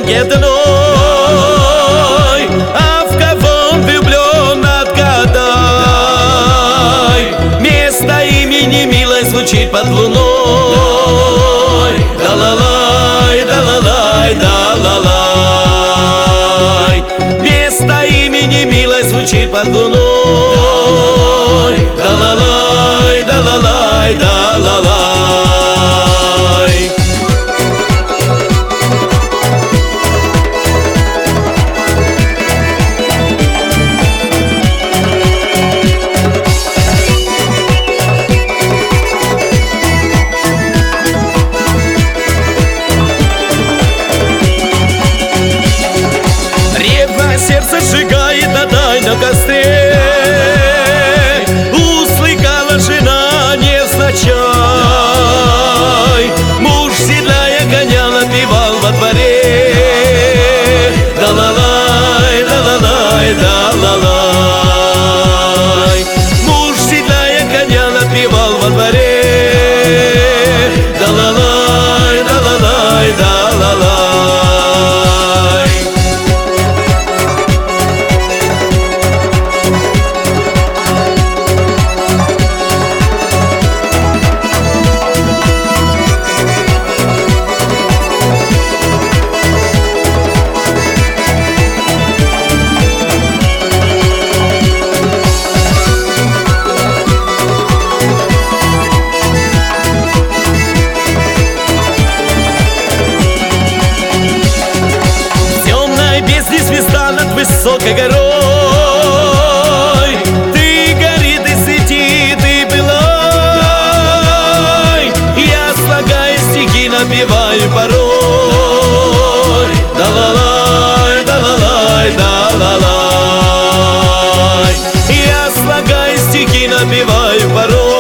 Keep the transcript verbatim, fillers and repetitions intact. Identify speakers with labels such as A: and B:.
A: где-то иной, а в кого он влюблен, отгадай. Место имени милой звучит под луной. Да-ла-лай, да-ла-лай, да-ла-лай. Место имени милой звучит под луной. Да-ла-лай, да-ла-лай, да-ла-лай. Сердце сжигает на тайном костре. Услыхала жена невзначай, муж седлая коня напевал во дворе. Да-ла-лай, да-ла-лай, да-ла-лай. Муж седлая коня напевал во дворе. Да-ла-лай, да-ла-лай, да-ла-лай. Высокой горой ты горит и светит, и былой. Я слагаю стихи, напеваю порой. Да-ла-лай, да-ла-лай, да-ла-лай. Я слагаю стихи, напеваю порой.